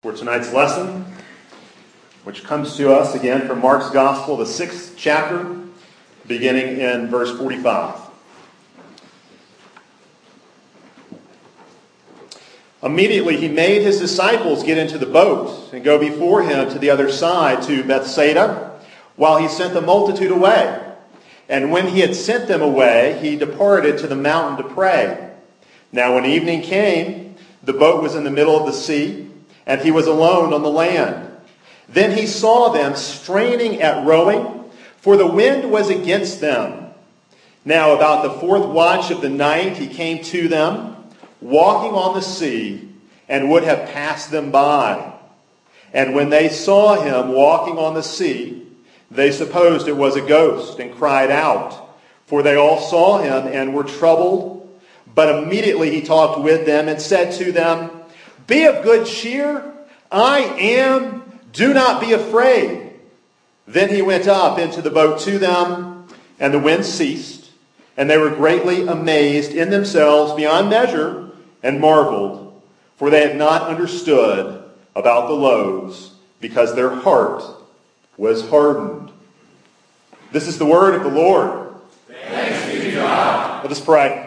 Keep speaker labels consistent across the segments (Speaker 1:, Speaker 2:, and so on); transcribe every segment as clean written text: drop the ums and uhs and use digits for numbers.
Speaker 1: For tonight's lesson, which comes to us again from Mark's Gospel, the 6th chapter, beginning in verse 45. Immediately he made his disciples get into the boat and go before him to the other side, to Bethsaida, while he sent the multitude away. And when he had sent them away, he departed to the mountain to pray. Now when evening came, the boat was in the middle of the sea, and he was alone on the land. Then he saw them straining at rowing, for the wind was against them. Now about the fourth watch of the night he came to them, walking on the sea, and would have passed them by. And when they saw him walking on the sea, they supposed it was a ghost, and cried out. For they all saw him and were troubled. But immediately he talked with them and said to them, "Be of good cheer, I am, do not be afraid." Then he went up into the boat to them, and the wind ceased, and they were greatly amazed in themselves beyond measure, and marveled, for they had not understood about the loaves, because their heart was hardened. This is the word of the Lord.
Speaker 2: Thanks be to God.
Speaker 1: Let us pray.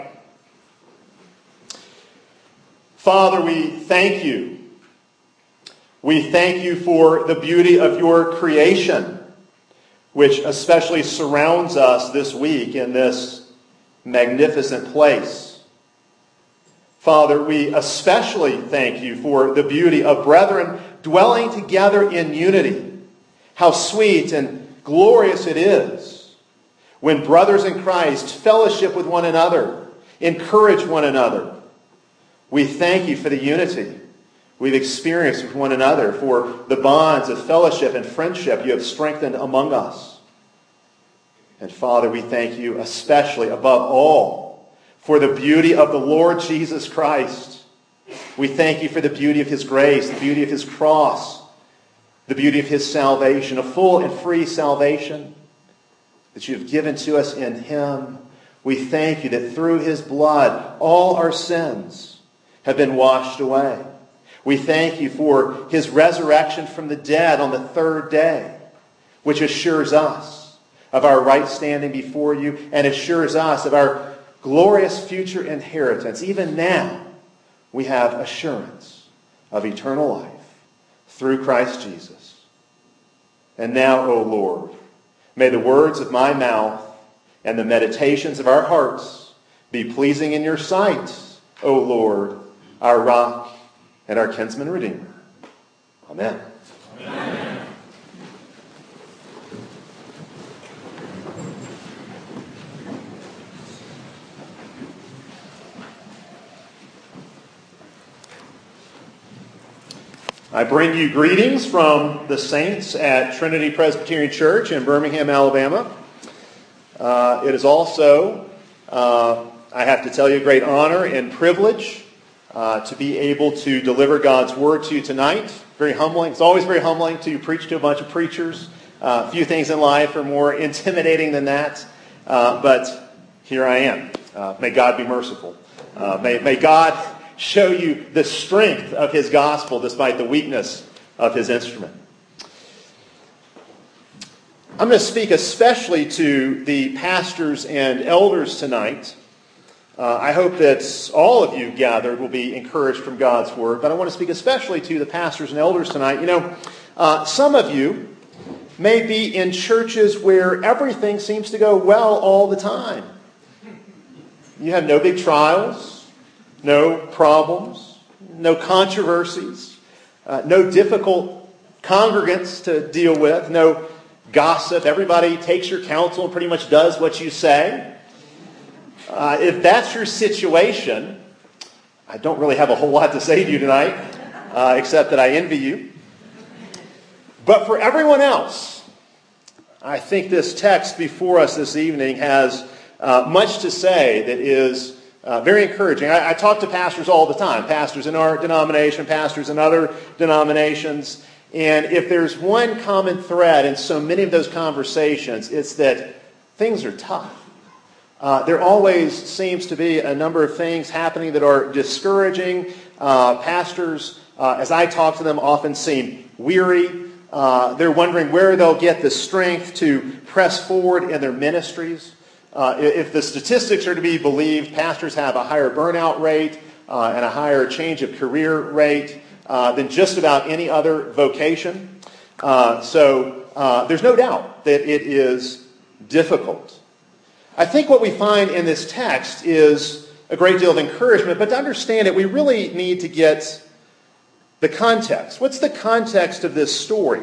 Speaker 1: Father, we thank you. We thank you for the beauty of your creation, which especially surrounds us this week in this magnificent place. Father, we especially thank you for the beauty of brethren dwelling together in unity. How sweet and glorious it is when brothers in Christ fellowship with one another, encourage one another. We thank you for the unity we've experienced with one another, for the bonds of fellowship and friendship you have strengthened among us. And Father, we thank you especially, above all, for the beauty of the Lord Jesus Christ. We thank you for the beauty of his grace, the beauty of his cross, the beauty of his salvation, a full and free salvation that you have given to us in him. We thank you that through his blood, all our sins have been washed away. We thank you for his resurrection from the dead on the third day, which assures us of our right standing before you and assures us of our glorious future inheritance. Even now, we have assurance of eternal life through Christ Jesus. And now, O Lord, may the words of my mouth and the meditations of our hearts be pleasing in your sight, O Lord, our rock and our kinsman redeemer. Amen.
Speaker 2: Amen.
Speaker 1: I bring you greetings from the saints at Trinity Presbyterian Church in Birmingham, Alabama. It is also, I have to tell you, a great honor and privilege to be able to deliver God's Word to you tonight. Very humbling. It's always very humbling to preach to a bunch of preachers. Few things in life are more intimidating than that. But here I am. May God be merciful. May God show you the strength of his gospel despite the weakness of his instrument. I'm going to speak especially to the pastors and elders tonight. I hope that all of you gathered will be encouraged from God's Word, but I want to speak especially to the pastors and elders tonight. You know, some of you may be in churches where everything seems to go well all the time. You have no big trials, no problems, no controversies, no difficult congregants to deal with, no gossip. Everybody takes your counsel and pretty much does what you say. If that's your situation, I don't really have a whole lot to say to you tonight, except that I envy you. But for everyone else, I think this text before us this evening has much to say that is very encouraging. I talk to pastors all the time, pastors in our denomination, pastors in other denominations, and if there's one common thread in so many of those conversations, it's that things are tough. There always seems to be a number of things happening that are discouraging. Pastors as I talk to them, often seem weary. They're wondering where they'll get the strength to press forward in their ministries. If the statistics are to be believed, pastors have a higher burnout rate and a higher change of career rate than just about any other vocation. So there's no doubt that it is difficult. I think what we find in this text is a great deal of encouragement, but to understand it, we really need to get the context. What's the context of this story?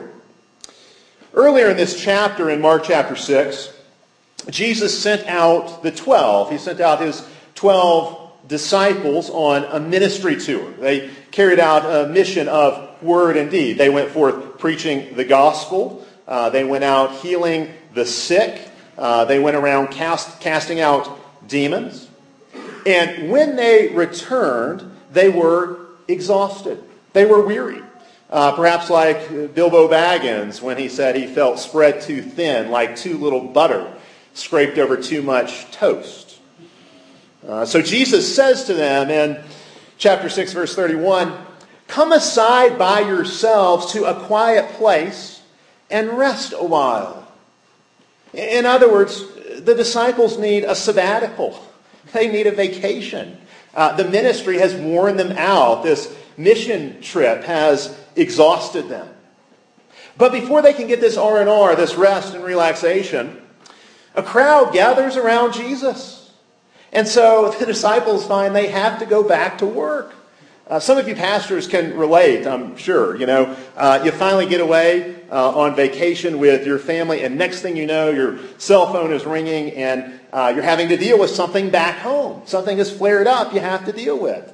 Speaker 1: Earlier in this chapter, in Mark chapter 6, Jesus sent out the 12. He sent out his 12 disciples on a ministry tour. They carried out a mission of word and deed. They went forth preaching the gospel. They went out healing the sick. They went around casting out demons. And when they returned, they were exhausted. They were weary. Perhaps like Bilbo Baggins when he said he felt spread too thin, like too little butter scraped over too much toast. So Jesus says to them in chapter 6, verse 31, "Come aside by yourselves to a quiet place and rest a while." In other words, the disciples need a sabbatical. They need a vacation. The ministry has worn them out. This mission trip has exhausted them. But before they can get this R&R, this rest and relaxation, a crowd gathers around Jesus. And so the disciples find they have to go back to work. Some of you pastors can relate, I'm sure. You finally get away on vacation with your family, and next thing you know, your cell phone is ringing, and you're having to deal with something back home. Something has flared up you have to deal with.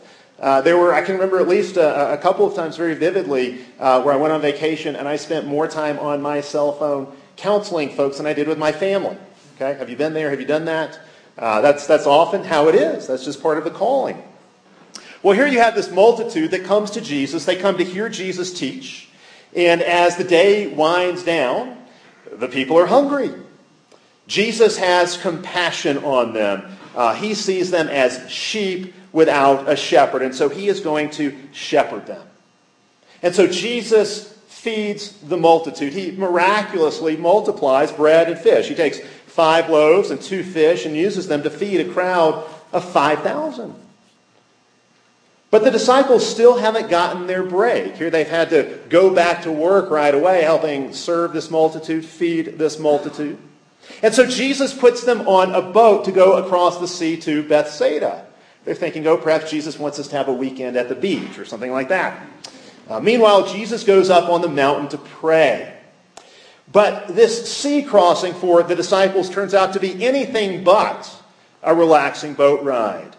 Speaker 1: I can remember at least a couple of times very vividly where I went on vacation, and I spent more time on my cell phone counseling folks than I did with my family. Okay, have you been there? Have you done that? That's often how it is. That's just part of the calling. Well, here you have this multitude that comes to Jesus. They come to hear Jesus teach. And as the day winds down, the people are hungry. Jesus has compassion on them. He sees them as sheep without a shepherd. And so he is going to shepherd them. And so Jesus feeds the multitude. He miraculously multiplies bread and fish. He takes 5 loaves and 2 fish and uses them to feed a crowd of 5,000. But the disciples still haven't gotten their break. Here they've had to go back to work right away, helping serve this multitude, feed this multitude. And so Jesus puts them on a boat to go across the sea to Bethsaida. They're thinking, perhaps Jesus wants us to have a weekend at the beach or something like that. Meanwhile, Jesus goes up on the mountain to pray. But this sea crossing for the disciples turns out to be anything but a relaxing boat ride.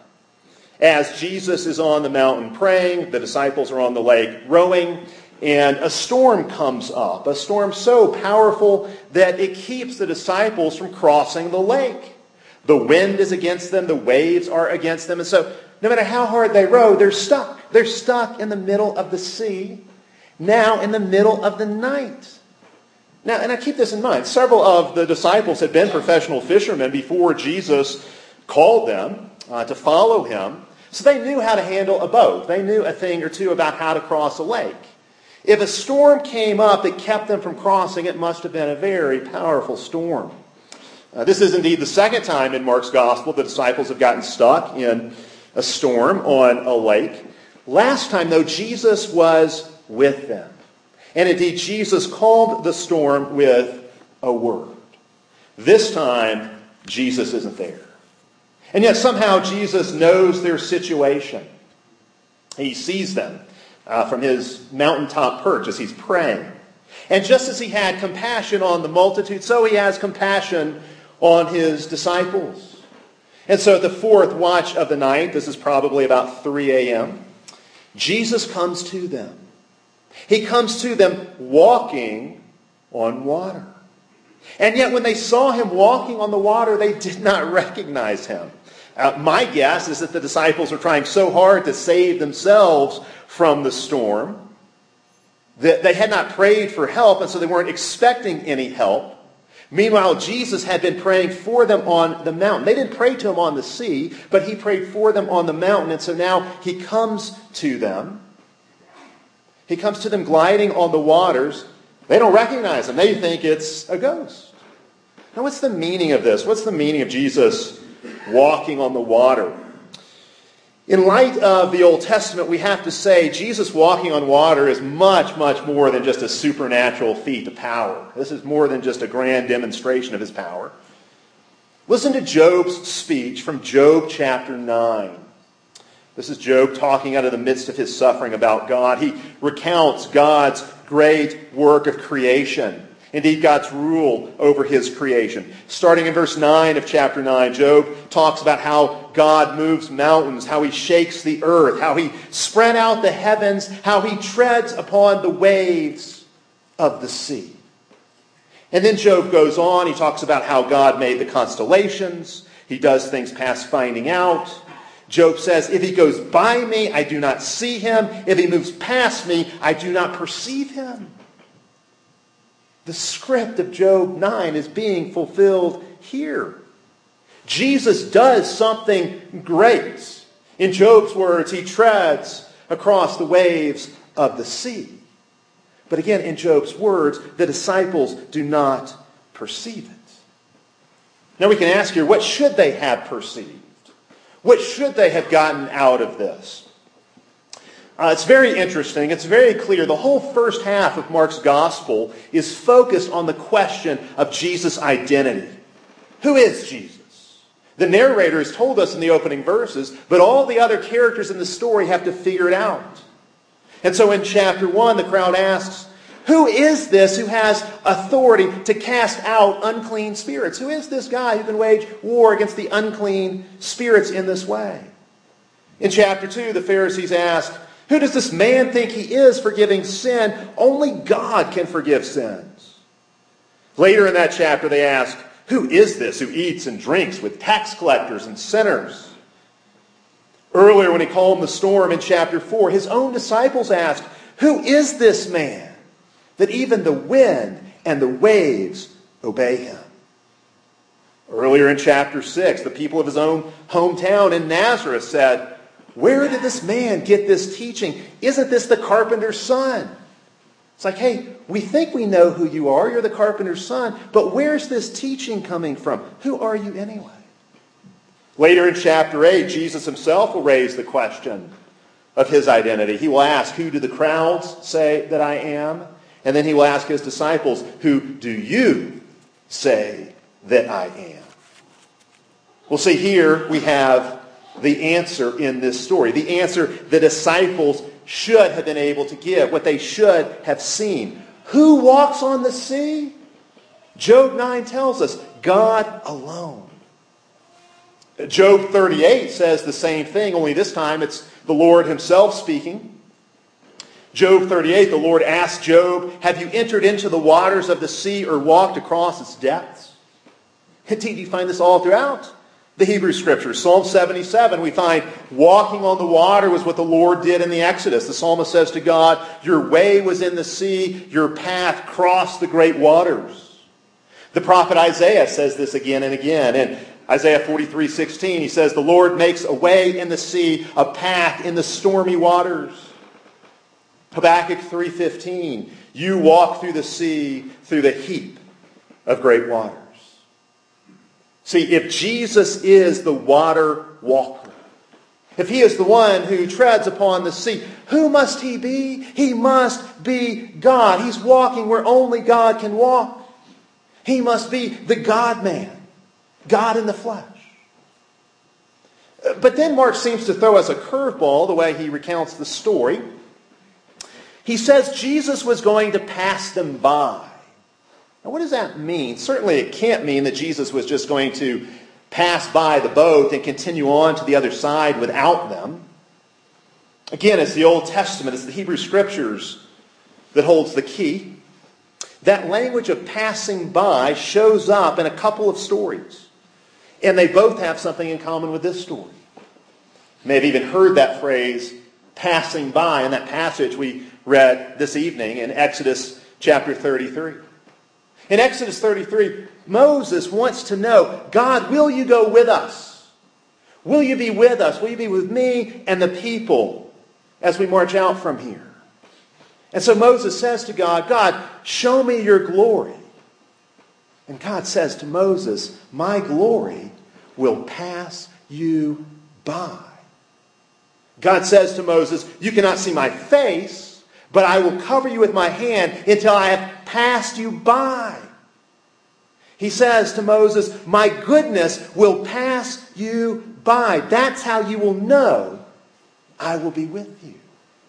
Speaker 1: As Jesus is on the mountain praying, the disciples are on the lake rowing, and a storm comes up. A storm so powerful that it keeps the disciples from crossing the lake. The wind is against them. The waves are against them. And so no matter how hard they row, they're stuck. They're stuck in the middle of the sea, now in the middle of the night. Now, and I keep this in mind. Several of the disciples had been professional fishermen before Jesus called them to follow him. So they knew how to handle a boat. They knew a thing or two about how to cross a lake. If a storm came up that kept them from crossing, it must have been a very powerful storm. This is indeed the second time in Mark's gospel the disciples have gotten stuck in a storm on a lake. Last time, though, Jesus was with them. And indeed, Jesus calmed the storm with a word. This time, Jesus isn't there. And yet somehow Jesus knows their situation. He sees them from his mountaintop perch as he's praying. And just as he had compassion on the multitude, so he has compassion on his disciples. And so at the 4th watch of the night, this is probably about 3 a.m., Jesus comes to them. He comes to them walking on water. And yet when they saw him walking on the water, they did not recognize him. My guess is that the disciples were trying so hard to save themselves from the storm that they had not prayed for help, and so they weren't expecting any help. Meanwhile, Jesus had been praying for them on the mountain. They didn't pray to him on the sea, but he prayed for them on the mountain, and so now he comes to them. He comes to them gliding on the waters. They don't recognize him. They think it's a ghost. Now, what's the meaning of this? What's the meaning of Jesus walking on the water? In light of the Old Testament, we have to say Jesus walking on water is much, much more than just a supernatural feat of power. This is more than just a grand demonstration of his power. Listen to Job's speech from Job chapter 9. This is Job talking out of the midst of his suffering about God. He recounts God's great work of creation. Indeed, God's rule over his creation. Starting in verse 9 of chapter 9, Job talks about how God moves mountains, how he shakes the earth, how he spread out the heavens, how he treads upon the waves of the sea. And then Job goes on. He talks about how God made the constellations. He does things past finding out. Job says, if he goes by me, I do not see him. If he moves past me, I do not perceive him. The script of Job 9 is being fulfilled here. Jesus does something great. In Job's words, he treads across the waves of the sea. But again, in Job's words, the disciples do not perceive it. Now we can ask here, what should they have perceived? What should they have gotten out of this? It's very interesting. It's very clear. The whole first half of Mark's gospel is focused on the question of Jesus' identity. Who is Jesus? The narrator has told us in the opening verses, but all the other characters in the story have to figure it out. And so in chapter 1, the crowd asks, who is this who has authority to cast out unclean spirits? Who is this guy who can wage war against the unclean spirits in this way? In chapter 2, the Pharisees ask, who does this man think he is forgiving sin? Only God can forgive sins. Later in that chapter, they ask, who is this who eats and drinks with tax collectors and sinners? Earlier, when he calmed the storm in chapter 4, his own disciples asked, who is this man that even the wind and the waves obey him? Earlier in chapter 6, the people of his own hometown in Nazareth said, where did this man get this teaching? Isn't this the carpenter's son? It's like, hey, we think we know who you are. You're the carpenter's son. But where's this teaching coming from? Who are you anyway? Later in chapter 8, Jesus himself will raise the question of his identity. He will ask, who do the crowds say that I am? And then he will ask his disciples, who do you say that I am? Well, see, here we have the answer in this story. The answer the disciples should have been able to give. What they should have seen. Who walks on the sea? Job 9 tells us, God alone. Job 38 says the same thing, only this time it's the Lord himself speaking. Job 38, the Lord asked Job, have you entered into the waters of the sea or walked across its depths? Indeed, you find this all throughout the Hebrew Scriptures. Psalm 77, we find walking on the water was what the Lord did in the Exodus. The psalmist says to God, your way was in the sea, your path crossed the great waters. The prophet Isaiah says this again and again. In Isaiah 43:16, he says, the Lord makes a way in the sea, a path in the stormy waters. Habakkuk 3:15, you walk through the sea, through the heap of great waters. See, if Jesus is the water walker, if he is the one who treads upon the sea, who must he be? He must be God. He's walking where only God can walk. He must be the God-man, God in the flesh. But then Mark seems to throw us a curveball the way he recounts the story. He says Jesus was going to pass them by. Now, what does that mean? Certainly it can't mean that Jesus was just going to pass by the boat and continue on to the other side without them. Again, it's the Old Testament, it's the Hebrew Scriptures that holds the key. That language of passing by shows up in a couple of stories. And they both have something in common with this story. You may have even heard that phrase, passing by, in that passage we read this evening in Exodus chapter 33. In Exodus 33, Moses wants to know, God, will you go with us? Will you be with us? Will you be with me and the people as we march out from here? And so Moses says to God, God, show me your glory. And God says to Moses, my glory will pass you by. God says to Moses, you cannot see my face, but I will cover you with my hand until I have passed you by. He says to Moses, my goodness will pass you by. That's how you will know I will be with you.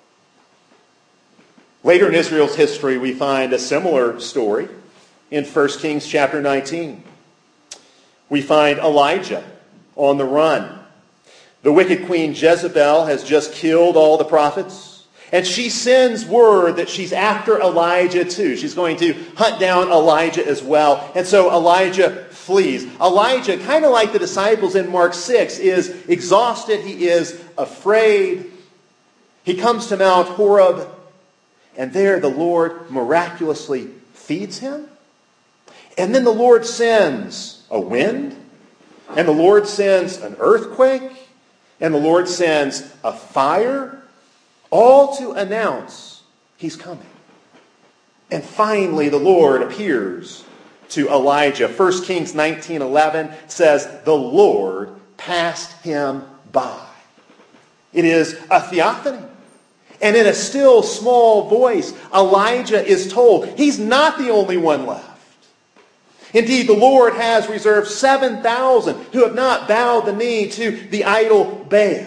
Speaker 1: Later in Israel's history, we find a similar story in 1 Kings chapter 19. We find Elijah on the run. The wicked queen Jezebel has just killed all the prophets, and she sends word that she's after Elijah too. She's going to hunt down Elijah as well. And so Elijah flees. Elijah, kind of like the disciples in Mark 6, is exhausted. He is afraid. He comes to Mount Horeb, and there the Lord miraculously feeds him. And then the Lord sends a wind, and the Lord sends an earthquake, and the Lord sends a fire, all to announce he's coming. And finally the Lord appears to Elijah. 1 Kings 19:11 says, the Lord passed him by. It is a theophany. And in a still small voice, Elijah is told he's not the only one left. Indeed, the Lord has reserved 7,000 who have not bowed the knee to the idol Baal.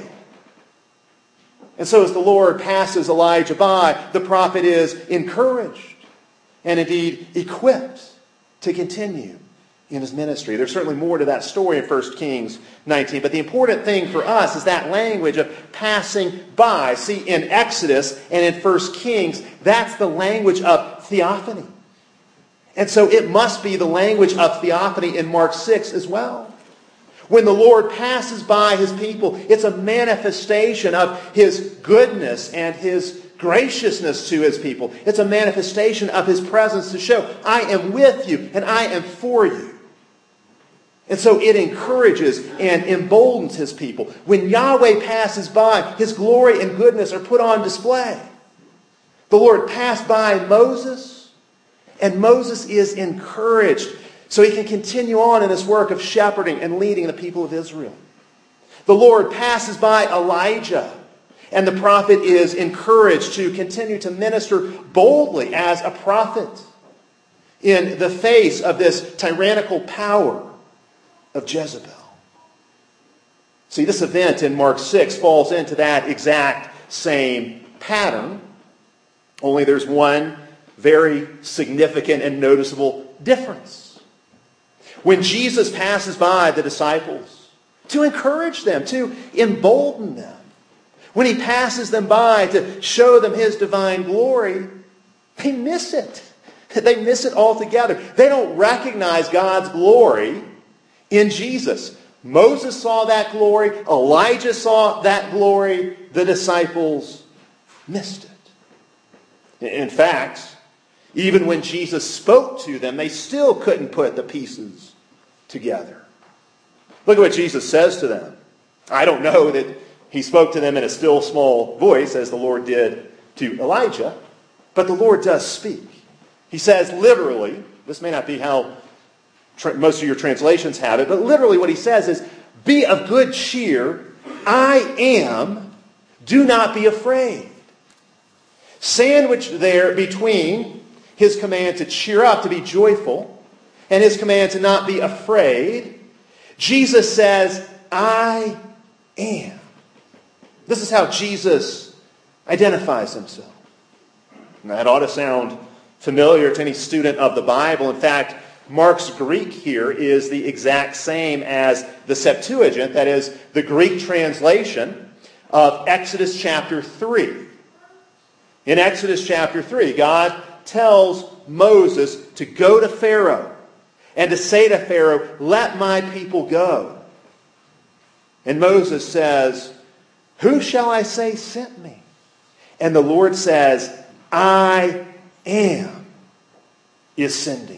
Speaker 1: And so as the Lord passes Elijah by, the prophet is encouraged and indeed equipped to continue in his ministry. There's certainly more to that story in 1 Kings 19. But the important thing for us is that language of passing by. See, in Exodus and in 1 Kings, that's the language of theophany. And so it must be the language of theophany in Mark 6 as well. When the Lord passes by his people, it's a manifestation of his goodness and his graciousness to his people. It's a manifestation of his presence to show, I am with you and I am for you. And so it encourages and emboldens his people. When Yahweh passes by, his glory and goodness are put on display. The Lord passed by Moses, and Moses is encouraged so he can continue on in this work of shepherding and leading the people of Israel. The Lord passes by Elijah, and the prophet is encouraged to continue to minister boldly as a prophet in the face of this tyrannical power of Jezebel. See, this event in Mark 6 falls into that exact same pattern, only there's one very significant and noticeable difference. When Jesus passes by the disciples to encourage them, to embolden them, when he passes them by to show them his divine glory, they miss it. They miss it altogether. They don't recognize God's glory in Jesus. Moses saw that glory. Elijah saw that glory. The disciples missed it. In fact, even when Jesus spoke to them, they still couldn't put the pieces together. Look at what Jesus says to them. I don't know that he spoke to them in a still small voice as the Lord did to Elijah, but the Lord does speak. He says literally, this may not be how most of your translations have it, but literally what he says is, be of good cheer, I am, do not be afraid. Sandwiched there between his command to cheer up, to be joyful, and his command to not be afraid, Jesus says, I am. This is how Jesus identifies himself. And that ought to sound familiar to any student of the Bible. In fact, Mark's Greek here is the exact same as the Septuagint, that is, the Greek translation of Exodus chapter 3. In Exodus chapter 3, God tells Moses to go to Pharaoh and to say to Pharaoh, let my people go. And Moses says, who shall I say sent me? And the Lord says, I am is sending.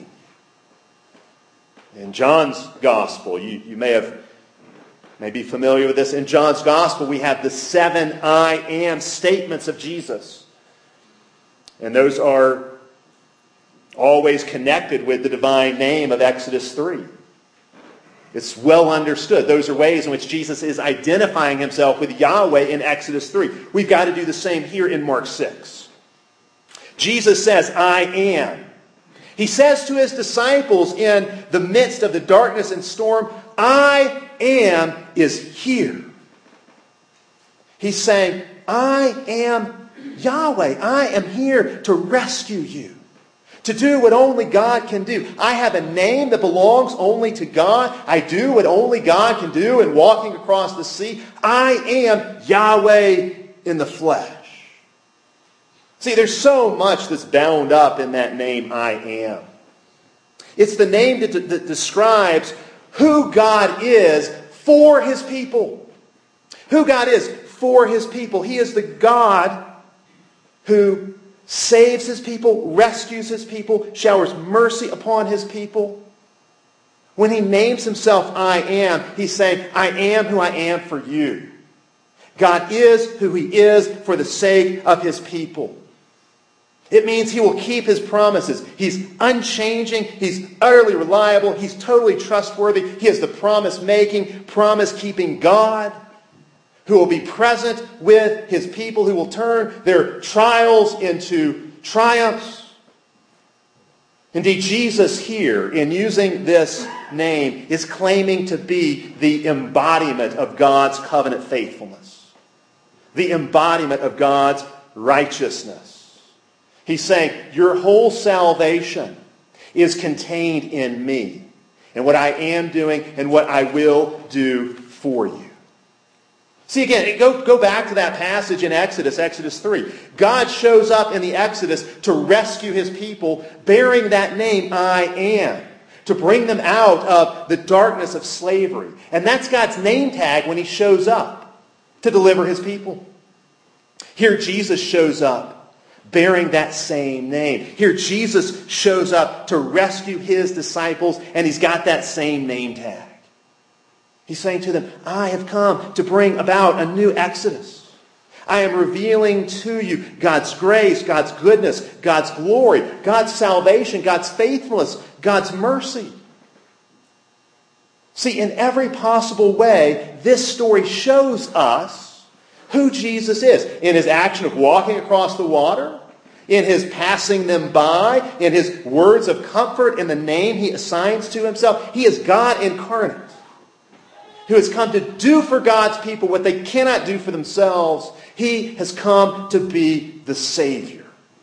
Speaker 1: In John's Gospel, you may be familiar with this. In John's Gospel, we have the 7 I am statements of Jesus. And those are always connected with the divine name of Exodus 3. It's well understood. Those are ways in which Jesus is identifying himself with Yahweh in Exodus 3. We've got to do the same here in Mark 6. Jesus says, I am. He says to his disciples in the midst of the darkness and storm, I am is here. He's saying, I am Yahweh. I am here to rescue you. To do what only God can do. I have a name that belongs only to God. I do what only God can do in walking across the sea. I am Yahweh in the flesh. See, there's so much that's bound up in that name, I am. It's the name that describes who God is for his people. Who God is for his people. He is the God who saves his people, rescues his people, showers mercy upon his people. When he names himself I am, he's saying, I am who I am for you. God is who he is for the sake of his people. It means he will keep his promises. He's unchanging. He's utterly reliable. He's totally trustworthy. He is the promise-making, promise-keeping God who will be present with his people, who will turn their trials into triumphs. Indeed, Jesus here, in using this name, is claiming to be the embodiment of God's covenant faithfulness. The embodiment of God's righteousness. He's saying, your whole salvation is contained in me, and what I am doing and what I will do for you. See, again, go back to that passage in Exodus 3. God shows up in the Exodus to rescue his people, bearing that name, I am, to bring them out of the darkness of slavery. And that's God's name tag when he shows up to deliver his people. Here Jesus shows up bearing that same name. Here Jesus shows up to rescue his disciples, and he's got that same name tag. He's saying to them, I have come to bring about a new Exodus. I am revealing to you God's grace, God's goodness, God's glory, God's salvation, God's faithfulness, God's mercy. See, in every possible way, this story shows us who Jesus is. In his action of walking across the water, in his passing them by, in his words of comfort, in the name he assigns to himself. He is God incarnate, who has come to do for God's people what they cannot do for themselves. He has come to be the Savior.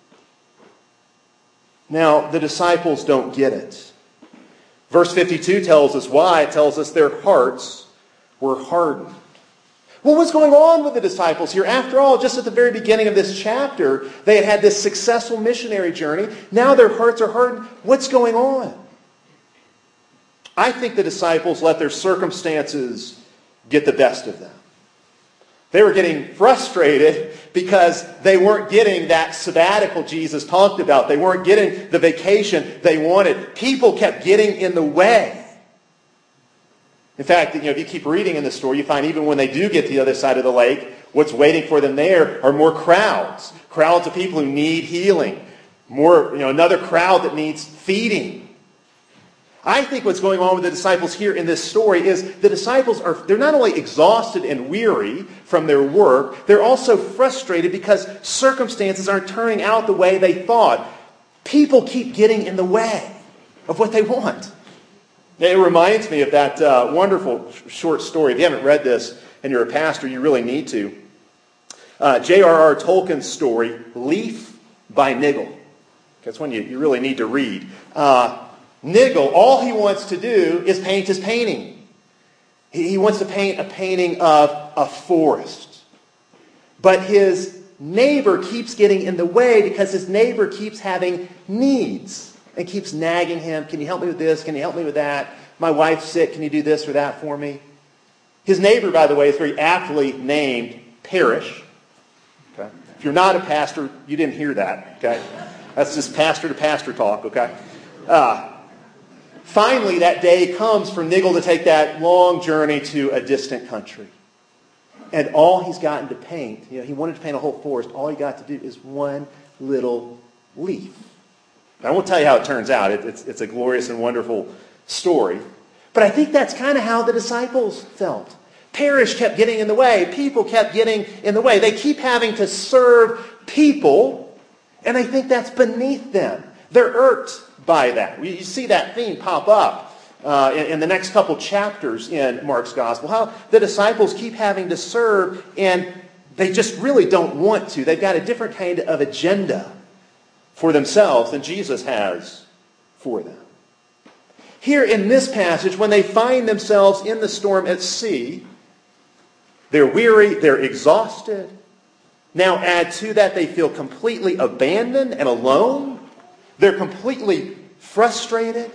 Speaker 1: Now, the disciples don't get it. Verse 52 tells us why. It tells us their hearts were hardened. What was going on with the disciples here? After all, just at the very beginning of this chapter, they had this successful missionary journey. Now their hearts are hardened. What's going on? I think the disciples let their circumstances get the best of them. They were getting frustrated because they weren't getting that sabbatical Jesus talked about. They weren't getting the vacation they wanted. People kept getting in the way. In fact, if you keep reading in the story, you find even when they do get to the other side of the lake, what's waiting for them there are more crowds. Crowds of people who need healing. Another crowd that needs feeding. I think what's going on with the disciples here in this story is the disciples they're not only exhausted and weary from their work, they're also frustrated because circumstances aren't turning out the way they thought. People keep getting in the way of what they want. It reminds me of that wonderful short story. If you haven't read this and you're a pastor, you really need to. J.R.R. Tolkien's story, Leaf by Niggle. That's one you really need to read. Niggle, all he wants to do is paint his painting. He wants to paint a painting of a forest. But his neighbor keeps getting in the way because his neighbor keeps having needs and keeps nagging him. Can you help me with this? Can you help me with that? My wife's sick. Can you do this or that for me? His neighbor, by the way, is very aptly named Parrish. Okay? If you're not a pastor, you didn't hear that. Okay? That's just pastor to pastor talk. Okay? Finally, that day comes for Niggle to take that long journey to a distant country. And all he's gotten to paint, he wanted to paint a whole forest. All he got to do is one little leaf. I won't tell you how it turns out. It's a glorious and wonderful story. But I think that's kind of how the disciples felt. Parish kept getting in the way. People kept getting in the way. They keep having to serve people, and I think that's beneath them. They're irked by that. You see that theme pop up in the next couple chapters in Mark's Gospel, how the disciples keep having to serve, and they just really don't want to. They've got a different kind of agenda for themselves than Jesus has for them. Here in this passage, when they find themselves in the storm at sea, they're weary, they're exhausted. Now add to that, they feel completely abandoned and alone. They're completely frustrated.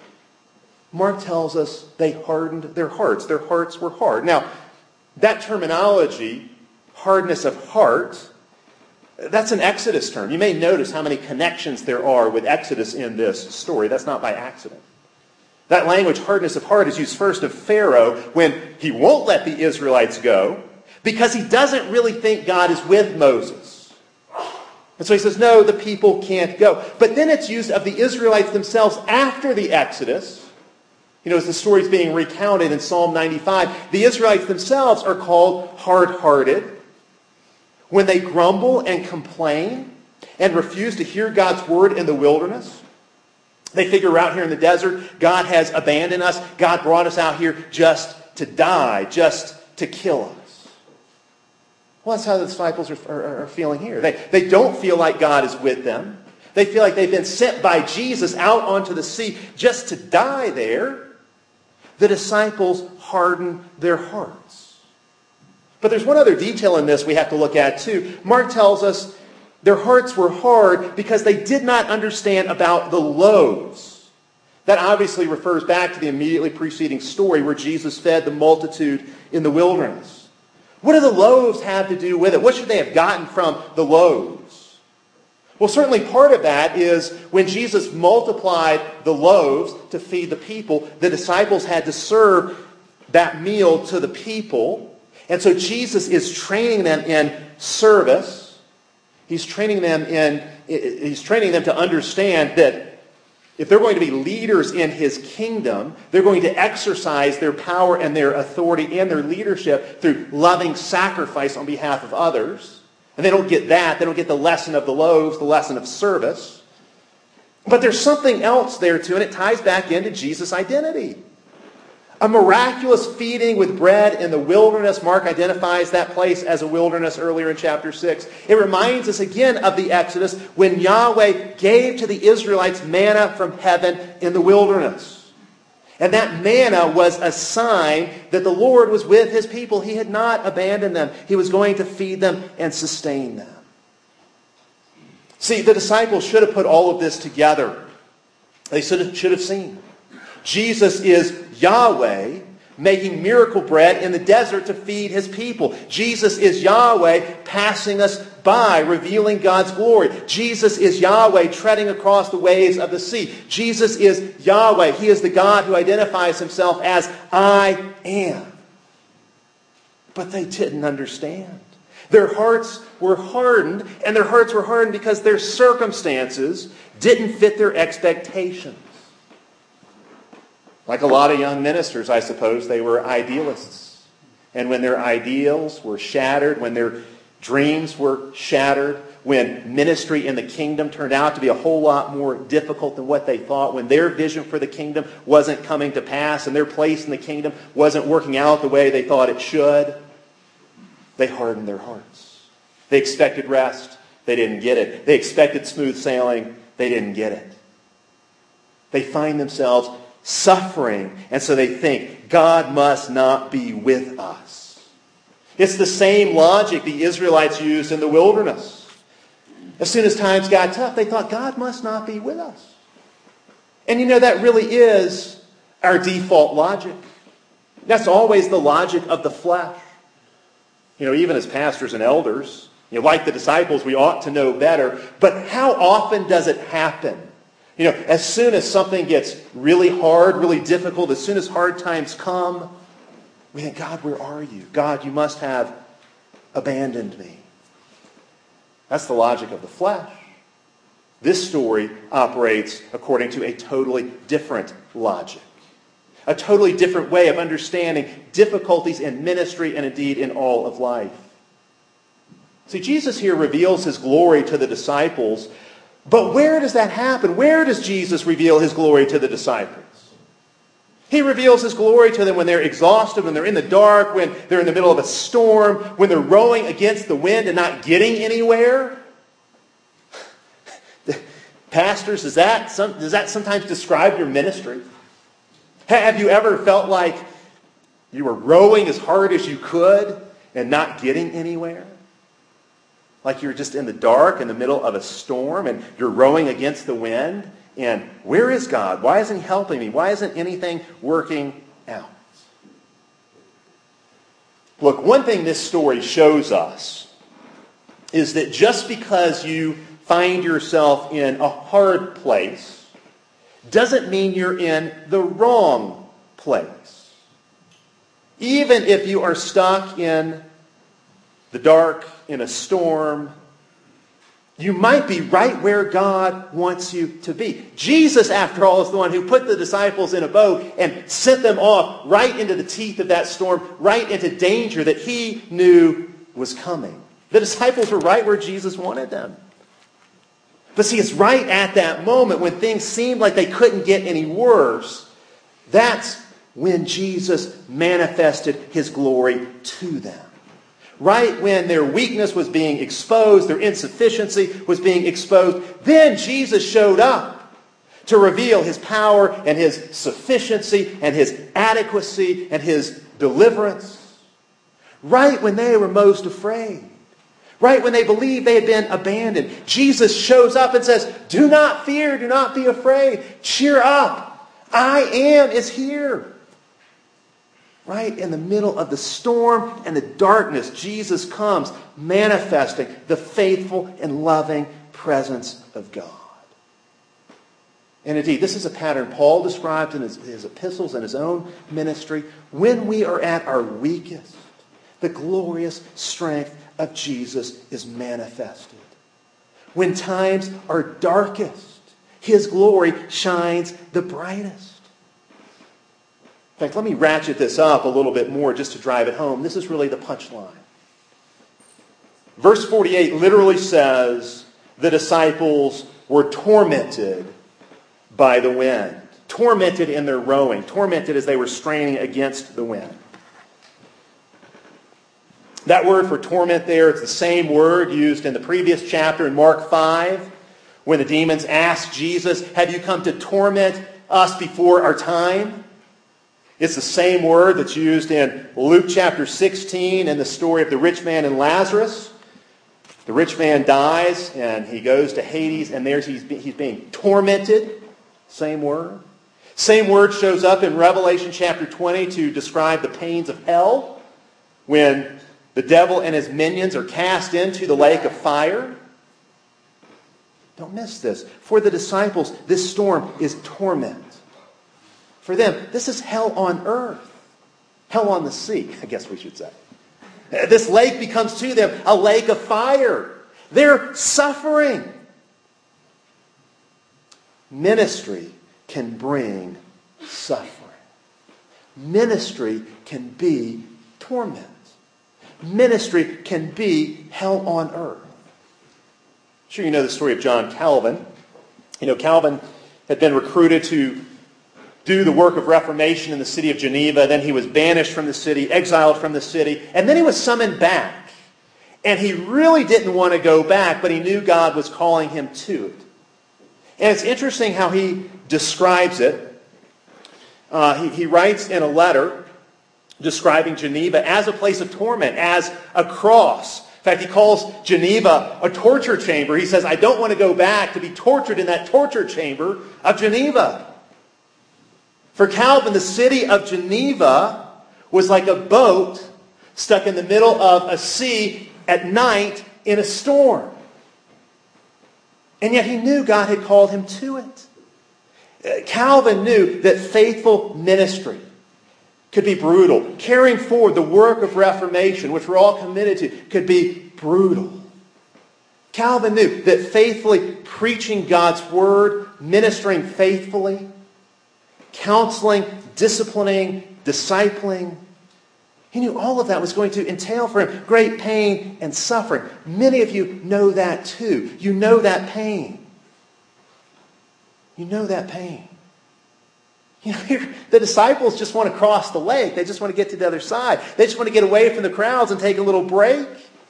Speaker 1: Mark tells us they hardened their hearts. Their hearts were hard. Now, that terminology, hardness of heart, that's an Exodus term. You may notice how many connections there are with Exodus in this story. That's not by accident. That language, hardness of heart, is used first of Pharaoh when he won't let the Israelites go because he doesn't really think God is with Moses. And so he says, no, the people can't go. But then it's used of the Israelites themselves after the Exodus. You know, as the story is being recounted in Psalm 95, the Israelites themselves are called hard-hearted when they grumble and complain and refuse to hear God's word in the wilderness. They figure out here in the desert, God has abandoned us. God brought us out here just to die, just to kill us. Well, that's how the disciples are feeling here. They don't feel like God is with them. They feel like they've been sent by Jesus out onto the sea just to die there. The disciples harden their hearts. But there's one other detail in this we have to look at too. Mark tells us their hearts were hard because they did not understand about the loaves. That obviously refers back to the immediately preceding story where Jesus fed the multitude in the wilderness. What do the loaves have to do with it? What should they have gotten from the loaves? Well, certainly part of that is when Jesus multiplied the loaves to feed the people, the disciples had to serve that meal to the people. And so Jesus is training them in service. He's training them to understand that if they're going to be leaders in his kingdom, they're going to exercise their power and their authority and their leadership through loving sacrifice on behalf of others. And they don't get that. They don't get the lesson of the loaves, the lesson of service. But there's something else there too, and it ties back into Jesus' identity. A miraculous feeding with bread in the wilderness. Mark identifies that place as a wilderness earlier in chapter 6. It reminds us again of the Exodus when Yahweh gave to the Israelites manna from heaven in the wilderness. And that manna was a sign that the Lord was with his people. He had not abandoned them. He was going to feed them and sustain them. See, the disciples should have put all of this together. They should have seen. Jesus is Yahweh making miracle bread in the desert to feed his people. Jesus is Yahweh passing us by, revealing God's glory. Jesus is Yahweh treading across the waves of the sea. Jesus is Yahweh. He is the God who identifies himself as I am. But they didn't understand. Their hearts were hardened, and their hearts were hardened because their circumstances didn't fit their expectations. Like a lot of young ministers, I suppose, they were idealists. And when their ideals were shattered, when their dreams were shattered, when ministry in the kingdom turned out to be a whole lot more difficult than what they thought, when their vision for the kingdom wasn't coming to pass and their place in the kingdom wasn't working out the way they thought it should, they hardened their hearts. They expected rest. They didn't get it. They expected smooth sailing. They didn't get it. They find themselves suffering, and so they think, God must not be with us. It's the same logic the Israelites used in the wilderness. As soon as times got tough, they thought, God must not be with us. And you know, that really is our default logic. That's always the logic of the flesh. You know, even as pastors and elders, like the disciples, we ought to know better. But how often does it happen? As soon as something gets really hard, really difficult, as soon as hard times come, we think, God, where are you? God, you must have abandoned me. That's the logic of the flesh. This story operates according to a totally different logic. A totally different way of understanding difficulties in ministry and indeed in all of life. See, Jesus here reveals his glory to the disciples, but where does that happen? Where does Jesus reveal his glory to the disciples? He reveals his glory to them when they're exhausted, when they're in the dark, when they're in the middle of a storm, when they're rowing against the wind and not getting anywhere. Pastors, does that sometimes describe your ministry? Have you ever felt like you were rowing as hard as you could and not getting anywhere? Like you're just in the dark in the middle of a storm and you're rowing against the wind? And where is God? Why isn't he helping me? Why isn't anything working out? Look, one thing this story shows us is that just because you find yourself in a hard place doesn't mean you're in the wrong place. Even if you are stuck in the dark, in a storm, you might be right where God wants you to be. Jesus, after all, is the one who put the disciples in a boat and sent them off right into the teeth of that storm, right into danger that he knew was coming. The disciples were right where Jesus wanted them. But see, it's right at that moment when things seemed like they couldn't get any worse. That's when Jesus manifested his glory to them. Right when their weakness was being exposed, their insufficiency was being exposed, then Jesus showed up to reveal his power and his sufficiency and his adequacy and his deliverance. Right when they were most afraid. Right when they believed they had been abandoned. Jesus shows up and says, "Do not fear, do not be afraid. Cheer up. I is here." Right in the middle of the storm and the darkness, Jesus comes manifesting the faithful and loving presence of God. And indeed, this is a pattern Paul described in his epistles and his own ministry. When we are at our weakest, the glorious strength of Jesus is manifested. When times are darkest, his glory shines the brightest. In fact, let me ratchet this up a little bit more just to drive it home. This is really the punchline. Verse 48 literally says the disciples were tormented by the wind. Tormented in their rowing. Tormented as they were straining against the wind. That word for torment there, it's the same word used in the previous chapter in Mark 5 when the demons asked Jesus, "Have you come to torment us before our time?" It's the same word that's used in Luke chapter 16 in the story of the rich man and Lazarus. The rich man dies and he goes to Hades and there he's being tormented. Same word. Same word shows up in Revelation chapter 20 to describe the pains of hell when the devil and his minions are cast into the lake of fire. Don't miss this. For the disciples, this storm is torment. For them, this is hell on earth. Hell on the sea, I guess we should say. This lake becomes to them a lake of fire. They're suffering. Ministry can bring suffering. Ministry can be torment. Ministry can be hell on earth. I'm sure you know the story of John Calvin. You know, Calvin had been recruited to do the work of Reformation in the city of Geneva. Then he was banished from the city, exiled from the city, and then he was summoned back. And he really didn't want to go back, but he knew God was calling him to it. And it's interesting how he describes it. He writes in a letter describing Geneva as a place of torment, as a cross. In fact, he calls Geneva a torture chamber. He says, "I don't want to go back to be tortured in that torture chamber of Geneva." For Calvin, the city of Geneva was like a boat stuck in the middle of a sea at night in a storm. And yet he knew God had called him to it. Calvin knew that faithful ministry could be brutal. Carrying forward the work of Reformation, which we're all committed to, could be brutal. Calvin knew that faithfully preaching God's word, ministering faithfully, counseling, disciplining, discipling, he knew all of that was going to entail for him great pain and suffering. Many of you know that too. You know that pain. You know that pain. You know, the disciples just want to cross the lake. They just want to get to the other side. They just want to get away from the crowds and take a little break.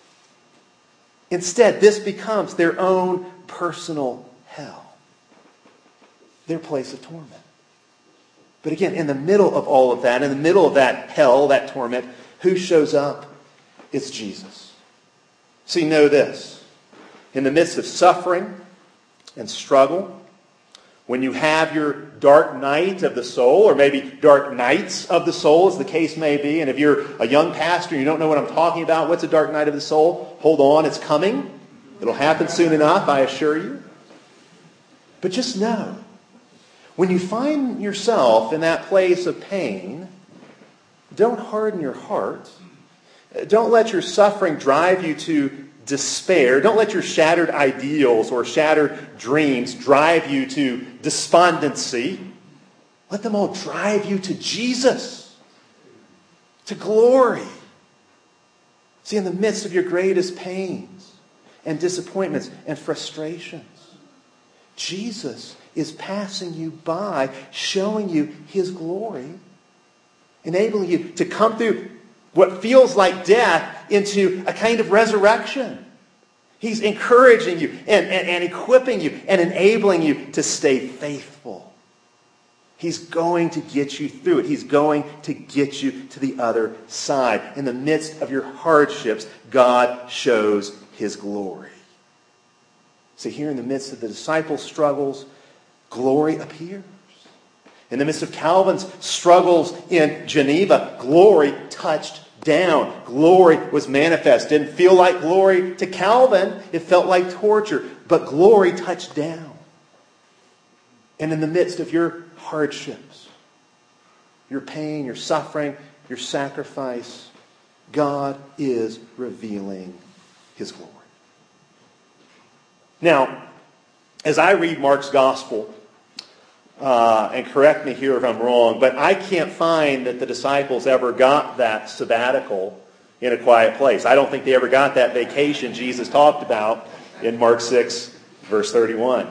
Speaker 1: Instead, this becomes their own personal hell. Their place of torment. But again, in the middle of all of that, in the middle of that hell, that torment, who shows up? It's Jesus. See, know this. In the midst of suffering and struggle, when you have your dark night of the soul, or maybe dark nights of the soul, as the case may be, and if you're a young pastor and you don't know what I'm talking about, what's a dark night of the soul? Hold on, it's coming. It'll happen soon enough, I assure you. But just know, when you find yourself in that place of pain, don't harden your heart. Don't let your suffering drive you to despair. Don't let your shattered ideals or shattered dreams drive you to despondency. Let them all drive you to Jesus, to glory. See, in the midst of your greatest pains and disappointments and frustrations, Jesus is passing you by, showing you His glory, enabling you to come through what feels like death into a kind of resurrection. He's encouraging you and equipping you and enabling you to stay faithful. He's going to get you through it. He's going to get you to the other side. In the midst of your hardships, God shows His glory. See, here in the midst of the disciples' struggles, glory appears. In the midst of Calvin's struggles in Geneva, glory touched down. Glory was manifest. Didn't feel like glory to Calvin. It felt like torture. But glory touched down. And in the midst of your hardships, your pain, your suffering, your sacrifice, God is revealing His glory. Now, as I read Mark's gospel, and correct me here if I'm wrong, but I can't find that the disciples ever got that sabbatical in a quiet place. I don't think they ever got that vacation Jesus talked about in Mark 6, verse 31.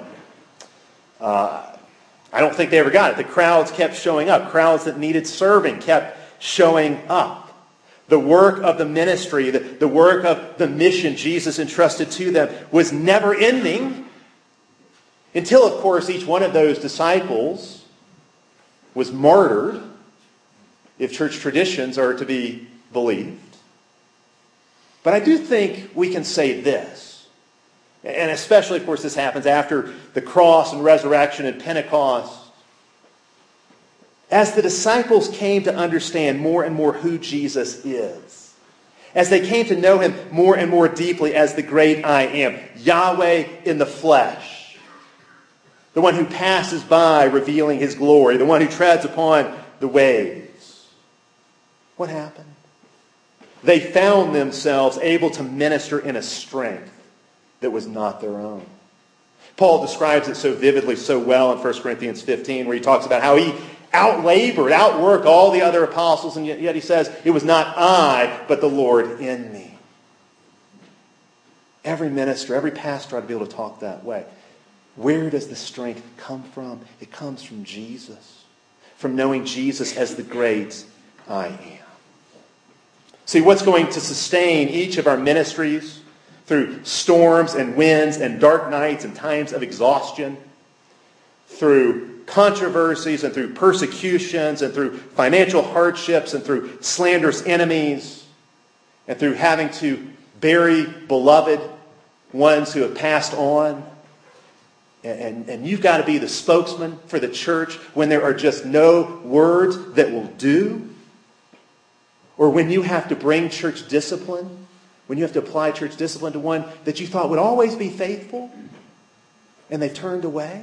Speaker 1: I don't think they ever got it. The crowds kept showing up. Crowds that needed serving kept showing up. The work of the ministry, the work of the mission Jesus entrusted to them was never ending. Until, of course, each one of those disciples was martyred, if church traditions are to be believed. But I do think we can say this, and especially, of course, this happens after the cross and resurrection and Pentecost. As the disciples came to understand more and more who Jesus is, as they came to know Him more and more deeply as the great I Am, Yahweh in the flesh, the one who passes by revealing His glory, the one who treads upon the waves. What happened? They found themselves able to minister in a strength that was not their own. Paul describes it so vividly, so well in 1 Corinthians 15, where he talks about how he outlabored, outworked all the other apostles, and yet he says, it was not I, but the Lord in me. Every minister, every pastor ought to be able to talk that way. Where does the strength come from? It comes from Jesus. From knowing Jesus as the great I Am. See, what's going to sustain each of our ministries through storms and winds and dark nights and times of exhaustion, through controversies and through persecutions and through financial hardships and through slanderous enemies and through having to bury beloved ones who have passed on. And you've got to be the spokesman for the church when there are just no words that will do. Or when you have to bring church discipline, when you have to apply church discipline to one that you thought would always be faithful, and they've turned away.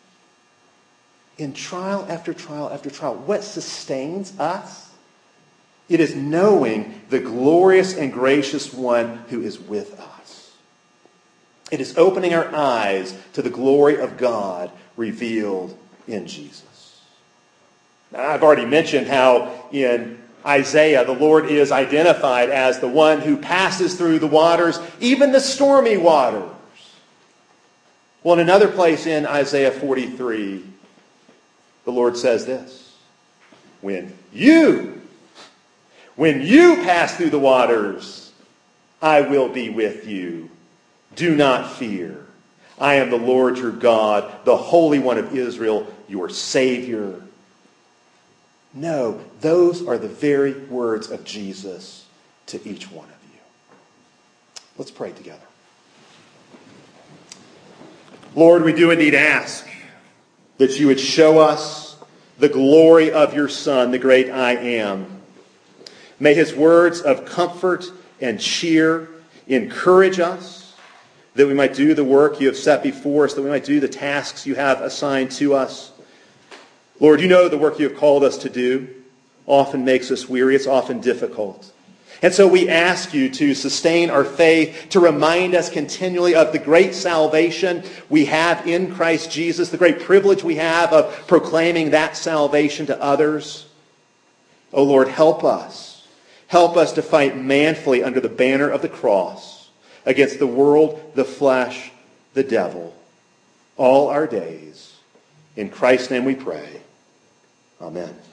Speaker 1: In trial after trial after trial, what sustains us? It is knowing the glorious and gracious one who is with us. It is opening our eyes to the glory of God revealed in Jesus. Now, I've already mentioned how in Isaiah the Lord is identified as the one who passes through the waters, even the stormy waters. Well, in another place in Isaiah 43, the Lord says this: When you pass through the waters, I will be with you. Do not fear. I am the Lord your God, the Holy One of Israel, your Savior. No, those are the very words of Jesus to each one of you. Let's pray together. Lord, we do indeed ask that you would show us the glory of your Son, the great I Am. May his words of comfort and cheer encourage us, that we might do the work you have set before us, that we might do the tasks you have assigned to us. Lord, you know the work you have called us to do often makes us weary. It's often difficult. And so we ask you to sustain our faith, to remind us continually of the great salvation we have in Christ Jesus, the great privilege we have of proclaiming that salvation to others. Oh Lord, help us. Help us to fight manfully under the banner of the cross against the world, the flesh, the devil, all our days. In Christ's name we pray. Amen.